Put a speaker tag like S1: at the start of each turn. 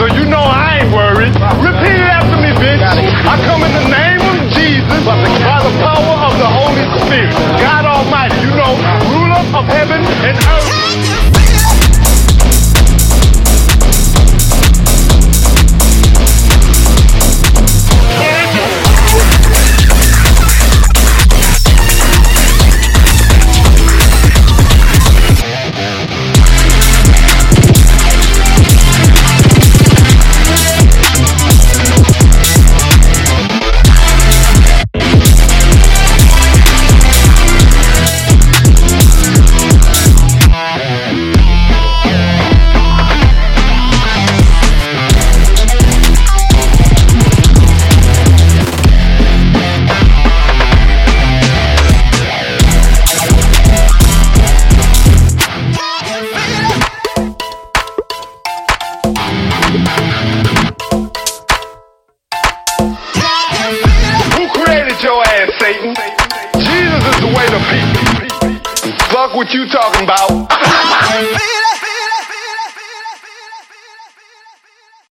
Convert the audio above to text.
S1: so you know I ain't worried. Repeat it after me, bitch. I come in the name of Jesus by the power of the Holy Spirit. God Almighty, you know, ruler of heaven and earth. Satan. Jesus is the way to peace. Fuck what you talking about.